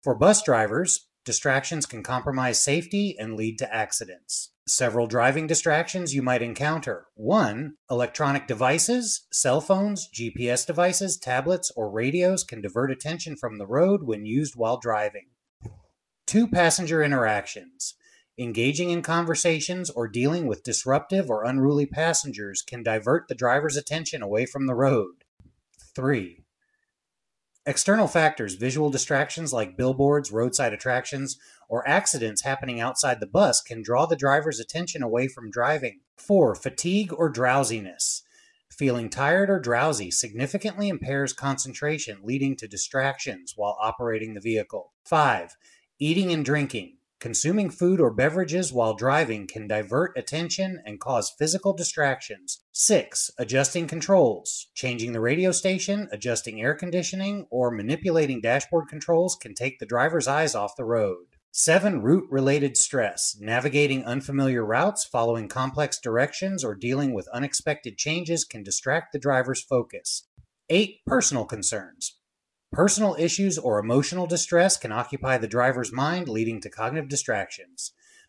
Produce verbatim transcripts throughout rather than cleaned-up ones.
For bus drivers, distractions can compromise safety and lead to accidents. Several driving distractions you might encounter. One, electronic devices, cell phones, G P S devices, tablets, or radios can divert attention from the road when used while driving. Two, passenger interactions. Engaging in conversations or dealing with disruptive or unruly passengers can divert the driver's attention away from the road. Three, external factors, visual distractions like billboards, roadside attractions, or accidents happening outside the bus can draw the driver's attention away from driving. Four, fatigue or drowsiness. Feeling tired or drowsy significantly impairs concentration, leading to distractions while operating the vehicle. Five, eating and drinking. Consuming food or beverages while driving can divert attention and cause physical distractions. Six, adjusting controls. Changing the radio station, adjusting air conditioning, or manipulating dashboard controls can take the driver's eyes off the road. Seven, route-related stress. Navigating unfamiliar routes, following complex directions, or dealing with unexpected changes can distract the driver's focus. Eight, personal concerns. Personal issues or emotional distress can occupy the driver's mind, leading to cognitive distractions.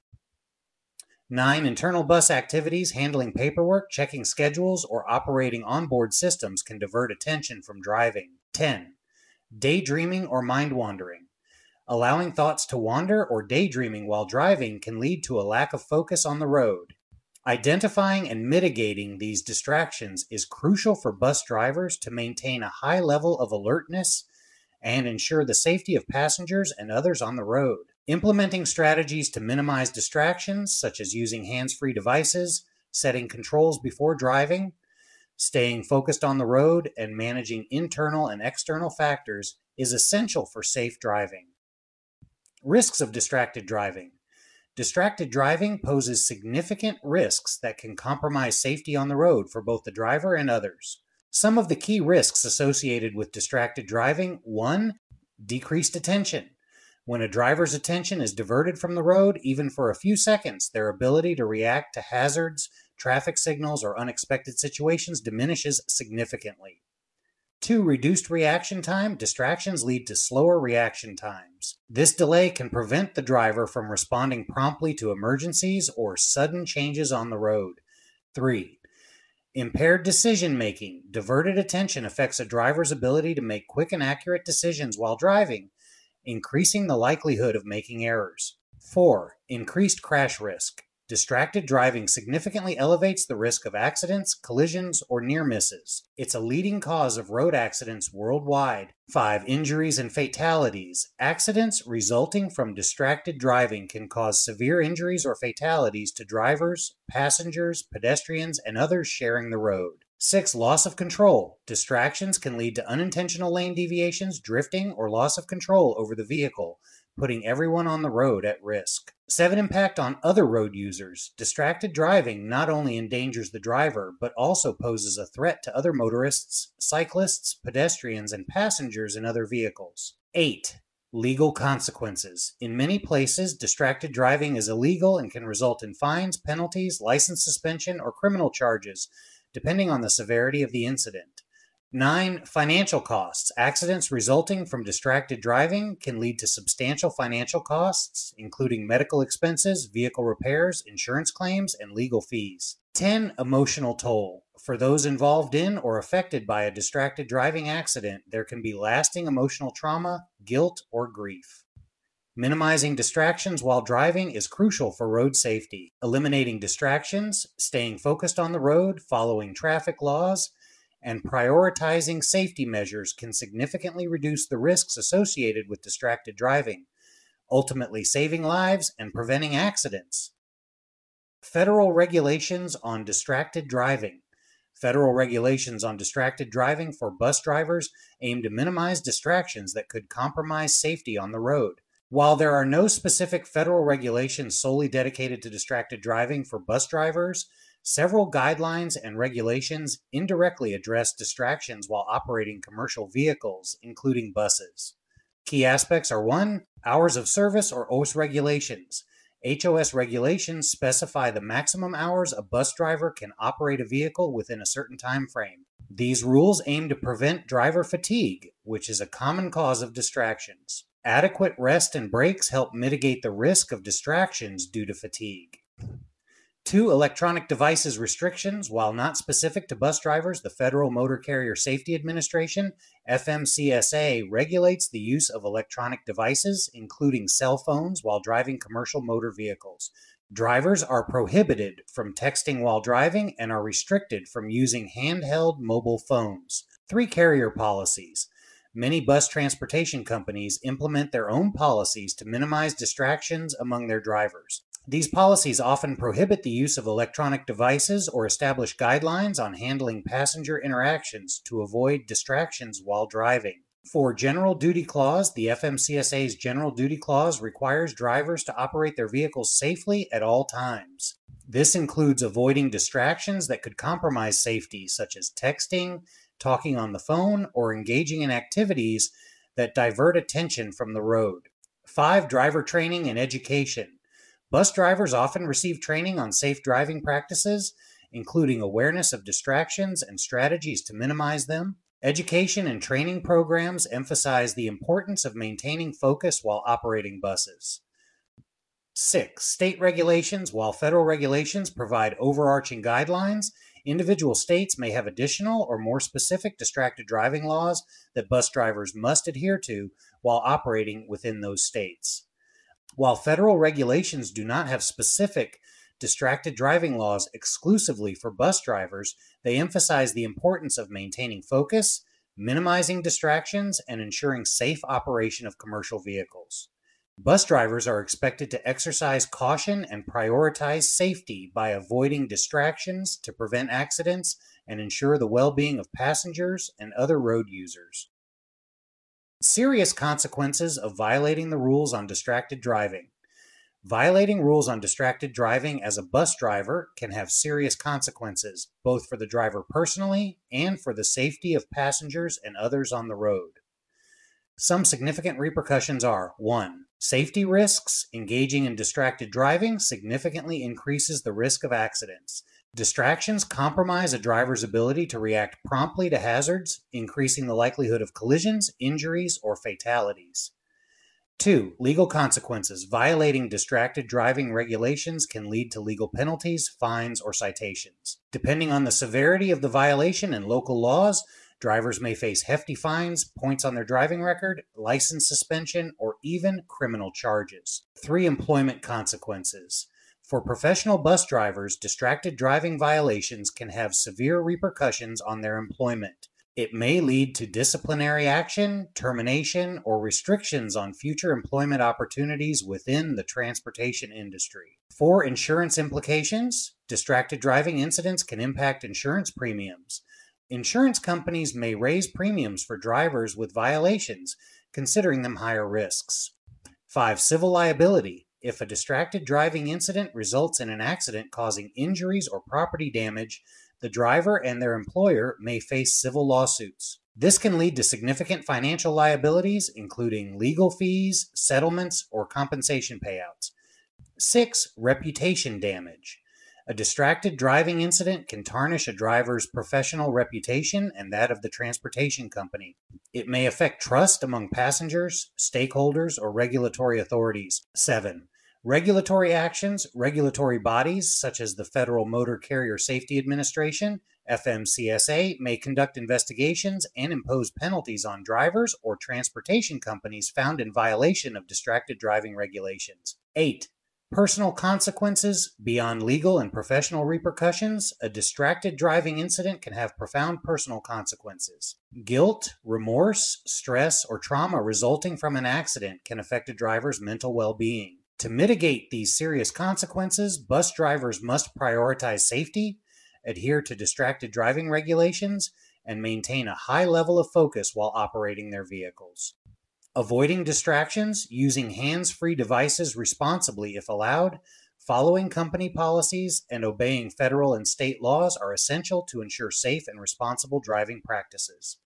Nine, internal bus activities, handling paperwork, checking schedules, or operating onboard systems can divert attention from driving. Ten, daydreaming or mind wandering. Allowing thoughts to wander or daydreaming while driving can lead to a lack of focus on the road. Identifying and mitigating these distractions is crucial for bus drivers to maintain a high level of alertness and ensure the safety of passengers and others on the road. Implementing strategies to minimize distractions, such as using hands-free devices, setting controls before driving, staying focused on the road, and managing internal and external factors is essential for safe driving. Risks of distracted driving. Distracted driving poses significant risks that can compromise safety on the road for both the driver and others. Some of the key risks associated with distracted driving: one, decreased attention. When a driver's attention is diverted from the road, even for a few seconds, their ability to react to hazards, traffic signals, or unexpected situations diminishes significantly. Two, reduced reaction time. Distractions lead to slower reaction times. This delay can prevent the driver from responding promptly to emergencies or sudden changes on the road. Three, impaired decision-making. Diverted attention affects a driver's ability to make quick and accurate decisions while driving, increasing the likelihood of making errors. Four, increased crash risk. Distracted driving significantly elevates the risk of accidents, collisions, or near misses. It's a leading cause of road accidents worldwide. Five, injuries and fatalities. Accidents resulting from distracted driving can cause severe injuries or fatalities to drivers, passengers, pedestrians, and others sharing the road. Six, loss of control. Distractions can lead to unintentional lane deviations, drifting, or loss of control over the vehicle, putting everyone on the road at risk. Seven, impact on other road users. Distracted driving not only endangers the driver, but also poses a threat to other motorists, cyclists, pedestrians, and passengers in other vehicles. Eight, legal consequences. In many places, distracted driving is illegal and can result in fines, penalties, license suspension, or criminal charges, depending on the severity of the incident. Nine, financial costs. Accidents resulting from distracted driving can lead to substantial financial costs, including medical expenses, vehicle repairs, insurance claims, and legal fees. Ten, emotional toll. For those involved in or affected by a distracted driving accident, there can be lasting emotional trauma, guilt, or grief. Minimizing distractions while driving is crucial for road safety. Eliminating distractions, staying focused on the road, following traffic laws, and prioritizing safety measures can significantly reduce the risks associated with distracted driving, ultimately saving lives and preventing accidents. Federal regulations on distracted driving. Federal regulations on distracted driving for bus drivers aim to minimize distractions that could compromise safety on the road. While there are no specific federal regulations solely dedicated to distracted driving for bus drivers, several guidelines and regulations indirectly address distractions while operating commercial vehicles, including buses. Key aspects are: one, hours of service or O S regulations. H O S regulations specify the maximum hours a bus driver can operate a vehicle within a certain time frame. These rules aim to prevent driver fatigue, which is a common cause of distractions. Adequate rest and breaks help mitigate the risk of distractions due to fatigue. Two, electronic devices restrictions. While not specific to bus drivers, the Federal Motor Carrier Safety Administration, F M C S A, regulates the use of electronic devices, including cell phones, while driving commercial motor vehicles. Drivers are prohibited from texting while driving and are restricted from using handheld mobile phones. Three, carrier policies. Many bus transportation companies implement their own policies to minimize distractions among their drivers. These policies often prohibit the use of electronic devices or establish guidelines on handling passenger interactions to avoid distractions while driving. For General Duty Clause, the F M C S A's General Duty Clause requires drivers to operate their vehicles safely at all times. This includes avoiding distractions that could compromise safety, such as texting, talking on the phone, or engaging in activities that divert attention from the road. Five, driver training and education. Bus drivers often receive training on safe driving practices, including awareness of distractions and strategies to minimize them. Education and training programs emphasize the importance of maintaining focus while operating buses. Six, state regulations. While federal regulations provide overarching guidelines, individual states may have additional or more specific distracted driving laws that bus drivers must adhere to while operating within those states. While federal regulations do not have specific distracted driving laws exclusively for bus drivers, they emphasize the importance of maintaining focus, minimizing distractions, and ensuring safe operation of commercial vehicles. Bus drivers are expected to exercise caution and prioritize safety by avoiding distractions to prevent accidents and ensure the well-being of passengers and other road users. Serious consequences of violating the rules on distracted driving. Violating rules on distracted driving as a bus driver can have serious consequences, both for the driver personally and for the safety of passengers and others on the road. Some significant repercussions are: one, safety risks. Engaging in distracted driving significantly increases the risk of accidents. Distractions compromise a driver's ability to react promptly to hazards, increasing the likelihood of collisions, injuries, or fatalities. Two, legal consequences. Violating distracted driving regulations can lead to legal penalties, fines, or citations. Depending on the severity of the violation and local laws, drivers may face hefty fines, points on their driving record, license suspension, or even criminal charges. Three, employment consequences. For professional bus drivers, distracted driving violations can have severe repercussions on their employment. It may lead to disciplinary action, termination, or restrictions on future employment opportunities within the transportation industry. For insurance implications, distracted driving incidents can impact insurance premiums. Insurance companies may raise premiums for drivers with violations, considering them higher risks. Five, civil liability. If a distracted driving incident results in an accident causing injuries or property damage, the driver and their employer may face civil lawsuits. This can lead to significant financial liabilities, including legal fees, settlements, or compensation payouts. Six, reputation damage. A distracted driving incident can tarnish a driver's professional reputation and that of the transportation company. It may affect trust among passengers, stakeholders, or regulatory authorities. Seven, regulatory actions. Regulatory bodies, such as the Federal Motor Carrier Safety Administration, F M C S A, may conduct investigations and impose penalties on drivers or transportation companies found in violation of distracted driving regulations. Eight, personal consequences. Beyond legal and professional repercussions, a distracted driving incident can have profound personal consequences. Guilt, remorse, stress, or trauma resulting from an accident can affect a driver's mental well-being. To mitigate these serious consequences, bus drivers must prioritize safety, adhere to distracted driving regulations, and maintain a high level of focus while operating their vehicles. Avoiding distractions, using hands-free devices responsibly if allowed, following company policies, and obeying federal and state laws are essential to ensure safe and responsible driving practices.